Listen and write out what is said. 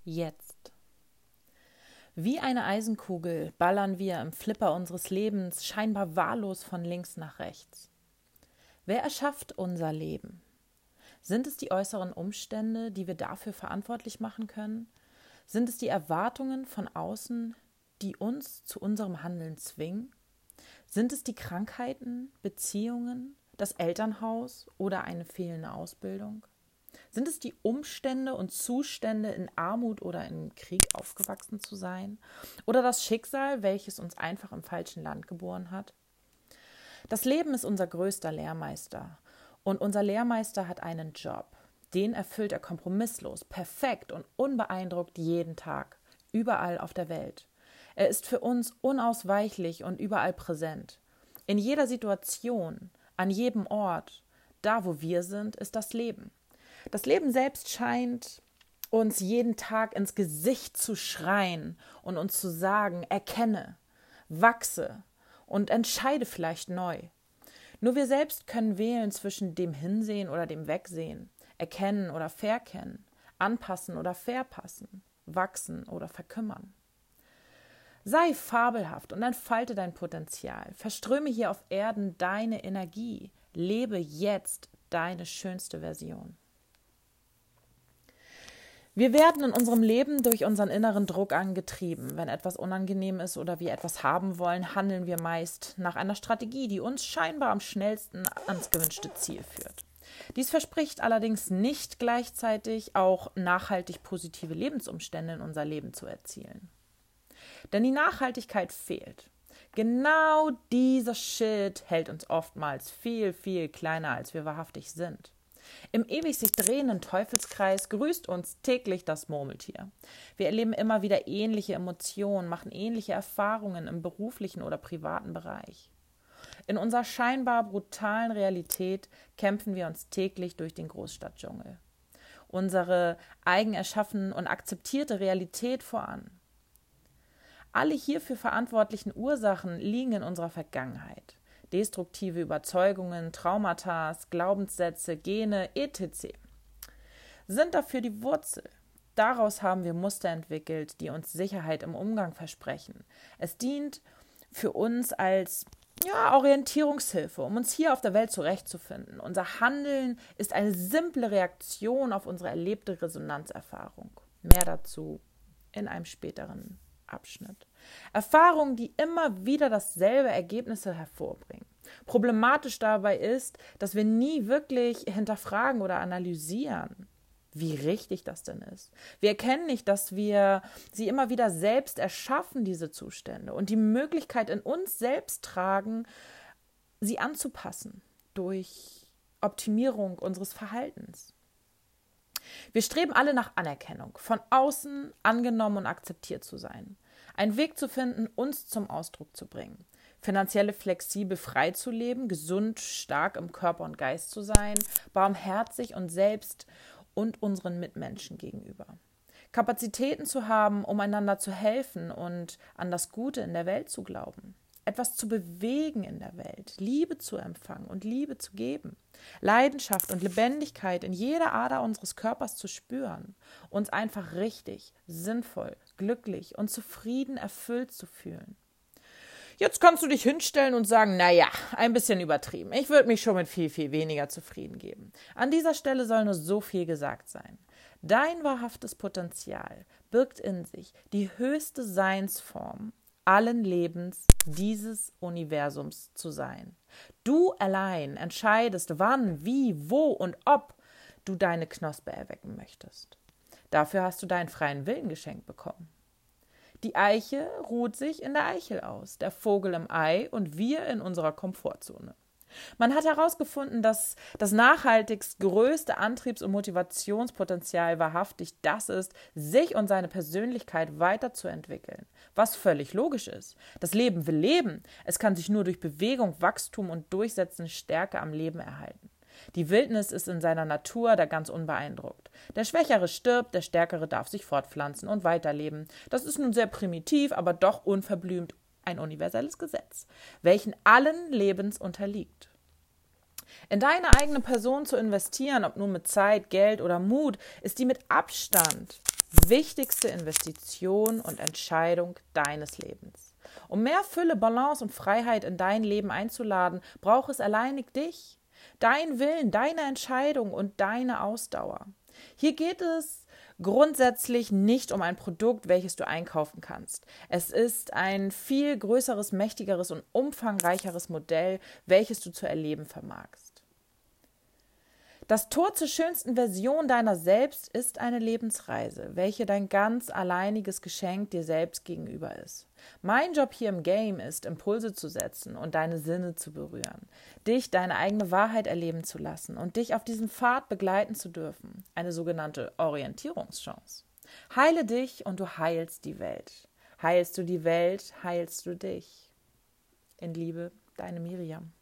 jetzt. Wie eine Eisenkugel ballern wir im Flipper unseres Lebens scheinbar wahllos von links nach rechts. Wer erschafft unser Leben? Sind es die äußeren Umstände, die wir dafür verantwortlich machen können? Sind es die Erwartungen von außen, die uns zu unserem Handeln zwingen? Sind es die Krankheiten, Beziehungen, das Elternhaus oder eine fehlende Ausbildung? Sind es die Umstände und Zustände, in Armut oder in Krieg aufgewachsen zu sein? Oder das Schicksal, welches uns einfach im falschen Land geboren hat? Das Leben ist unser größter Lehrmeister. Und unser Lehrmeister hat einen Job. Den erfüllt er kompromisslos, perfekt und unbeeindruckt jeden Tag, überall auf der Welt. Er ist für uns unausweichlich und überall präsent. In jeder Situation, an jedem Ort, da wo wir sind, ist das Leben. Das Leben selbst scheint uns jeden Tag ins Gesicht zu schreien und uns zu sagen, erkenne, wachse und entscheide vielleicht neu. Nur wir selbst können wählen zwischen dem Hinsehen oder dem Wegsehen, erkennen oder verkennen, anpassen oder verpassen, wachsen oder verkümmern. Sei fabelhaft und entfalte dein Potenzial. Verströme hier auf Erden deine Energie. Lebe jetzt deine schönste Version. Wir werden in unserem Leben durch unseren inneren Druck angetrieben. Wenn etwas unangenehm ist oder wir etwas haben wollen, handeln wir meist nach einer Strategie, die uns scheinbar am schnellsten ans gewünschte Ziel führt. Dies verspricht allerdings nicht gleichzeitig auch nachhaltig positive Lebensumstände in unser Leben zu erzielen. Denn die Nachhaltigkeit fehlt. Genau dieser Shit hält uns oftmals viel, viel kleiner, als wir wahrhaftig sind. Im ewig sich drehenden Teufelskreis grüßt uns täglich das Murmeltier. Wir erleben immer wieder ähnliche Emotionen, machen ähnliche Erfahrungen im beruflichen oder privaten Bereich. In unserer scheinbar brutalen Realität kämpfen wir uns täglich durch den Großstadtdschungel. Unsere eigen erschaffene und akzeptierte Realität voran. Alle hierfür verantwortlichen Ursachen liegen in unserer Vergangenheit. Destruktive Überzeugungen, Traumata, Glaubenssätze, Gene, etc. sind dafür die Wurzel. Daraus haben wir Muster entwickelt, die uns Sicherheit im Umgang versprechen. Es dient für uns als Orientierungshilfe, um uns hier auf der Welt zurechtzufinden. Unser Handeln ist eine simple Reaktion auf unsere erlebte Resonanzerfahrung. Mehr dazu in einem späteren Abschnitt. Erfahrungen, die immer wieder dasselbe Ergebnis hervorbringen. Problematisch dabei ist, dass wir nie wirklich hinterfragen oder analysieren, wie richtig das denn ist. Wir erkennen nicht, dass wir sie immer wieder selbst erschaffen, diese Zustände, und die Möglichkeit in uns selbst tragen, sie anzupassen durch Optimierung unseres Verhaltens. Wir streben alle nach Anerkennung, von außen angenommen und akzeptiert zu sein. Einen Weg zu finden, uns zum Ausdruck zu bringen. Finanziell flexibel frei zu leben, gesund, stark im Körper und Geist zu sein, barmherzig und selbst und unseren Mitmenschen gegenüber. Kapazitäten zu haben, um einander zu helfen und an das Gute in der Welt zu glauben. Etwas zu bewegen in der Welt, Liebe zu empfangen und Liebe zu geben, Leidenschaft und Lebendigkeit in jeder Ader unseres Körpers zu spüren, uns einfach richtig, sinnvoll, glücklich und zufrieden erfüllt zu fühlen. Jetzt kannst du dich hinstellen und sagen, naja, ein bisschen übertrieben. Ich würde mich schon mit viel, viel weniger zufrieden geben. An dieser Stelle soll nur so viel gesagt sein. Dein wahrhaftes Potenzial birgt in sich die höchste Seinsform allen Lebens dieses Universums zu sein. Du allein entscheidest, wann, wie, wo und ob du deine Knospe erwecken möchtest. Dafür hast du deinen freien Willen geschenkt bekommen. Die Eiche ruht sich in der Eichel aus, der Vogel im Ei und wir in unserer Komfortzone. Man hat herausgefunden, dass das nachhaltigst größte Antriebs- und Motivationspotenzial wahrhaftig das ist, sich und seine Persönlichkeit weiterzuentwickeln. Was völlig logisch ist. Das Leben will leben. Es kann sich nur durch Bewegung, Wachstum und Durchsetzen Stärke am Leben erhalten. Die Wildnis ist in seiner Natur da ganz unbeeindruckt. Der Schwächere stirbt, der Stärkere darf sich fortpflanzen und weiterleben. Das ist nun sehr primitiv, aber doch unverblümt ein universelles Gesetz, welchen allen Lebens unterliegt. In deine eigene Person zu investieren, ob nun mit Zeit, Geld oder Mut, ist die mit Abstand wichtigste Investition und Entscheidung deines Lebens. Um mehr Fülle, Balance und Freiheit in dein Leben einzuladen, braucht es alleinig dich, dein Willen, deine Entscheidung und deine Ausdauer. Hier geht es grundsätzlich nicht um ein Produkt, welches du einkaufen kannst. Es ist ein viel größeres, mächtigeres und umfangreicheres Modell, welches du zu erleben vermagst. Das Tor zur schönsten Version deiner selbst ist eine Lebensreise, welche dein ganz alleiniges Geschenk dir selbst gegenüber ist. Mein Job hier im Game ist, Impulse zu setzen und deine Sinne zu berühren, dich deine eigene Wahrheit erleben zu lassen und dich auf diesem Pfad begleiten zu dürfen, eine sogenannte Orientierungschance. Heile dich und du heilst die Welt. Heilst du die Welt, heilst du dich. In Liebe, deine Miriam.